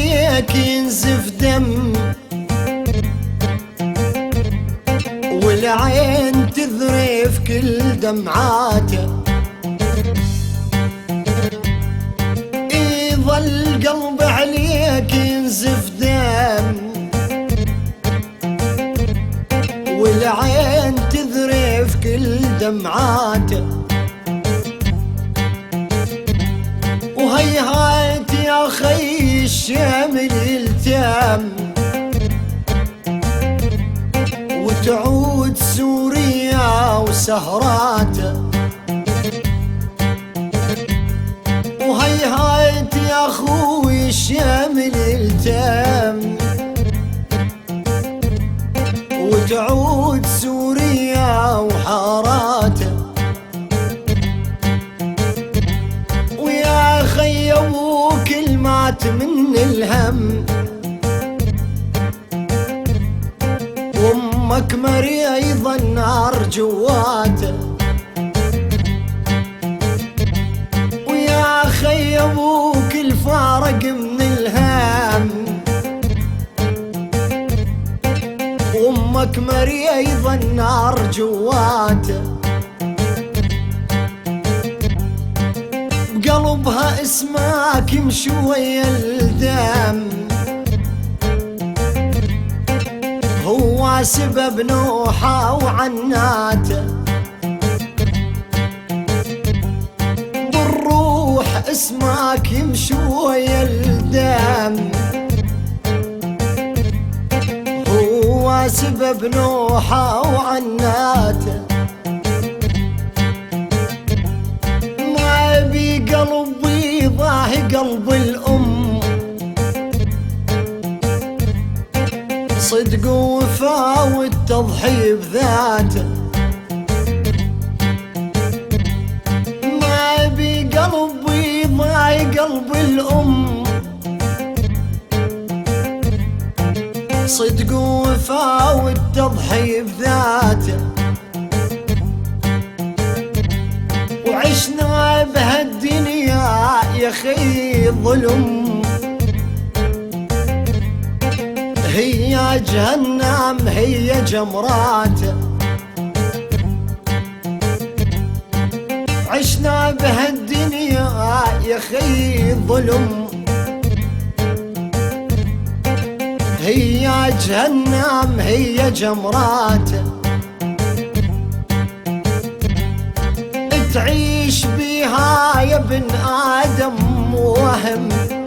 عليك ينزف دم، والعين تذرف كل دمعاته، يظل قلب عليك ينزف دم، والعين تذرف كل دمعاته، وهيهات يا خي الشامل يلتام، وتعود سوريا وسهراته، وهيهات يا اخوي الشامل يلتام، وتعود سوريا وحاراته، ويا خي ابوك المات من الهم، وامك مريضة النار جواته، ويا خي ابوك الفارق من الهم، وامك مريضة النار جواته، بقلبها اسمك يمشي ويا الدم، هو سبب نوحة وعناته، بالروح اسمك يمشي ويا الدم، هو سبب نوحة وعناته، ما بي قلبي ضاهي قلب الأم، صدق وفا والتضحي بذاته، ما بي قلبي ضاي قلب الأم، صدق وفا والتضحي بذاته، وعشنا بهالدنيا يا خي ظلم، هي جهنم هي جمراته، عشنا بهالدنيا يا خي ظلم، هي جهنم هي جمراته، تعيش بيها يا ابن آدم وهم،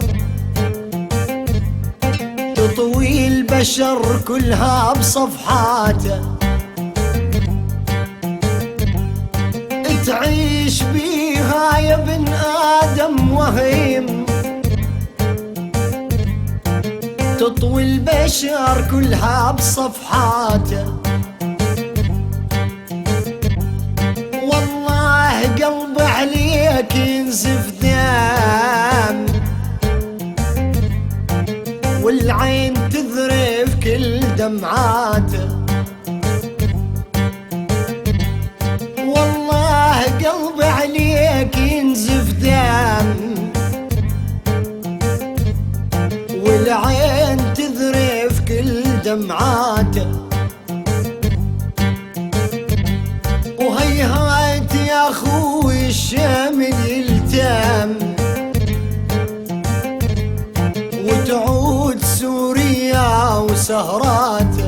تطوي البشر كلها بصفحاته، تعيش بيها يا ابن آدم وهم، تطوي البشر كلها بصفحاته، والله قلب عليك ينزف دم، والعين تذرف كل دمعاته، والله قلب عليك ينزف دم، والعين تذرف كل دمعاته، وهيهات يا اخوي الشامل يلتام، وتعود سوريا وسهراته،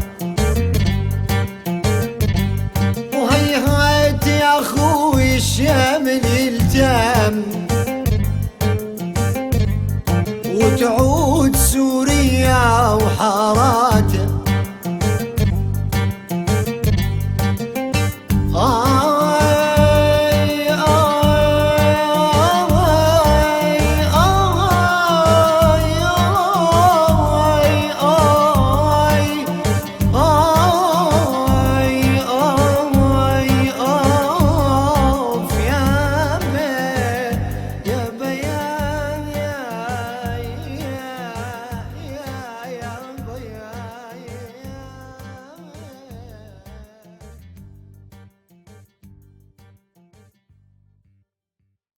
وهيهات يا اخوي الشامل يلتام، وتعود سوريا وحارات.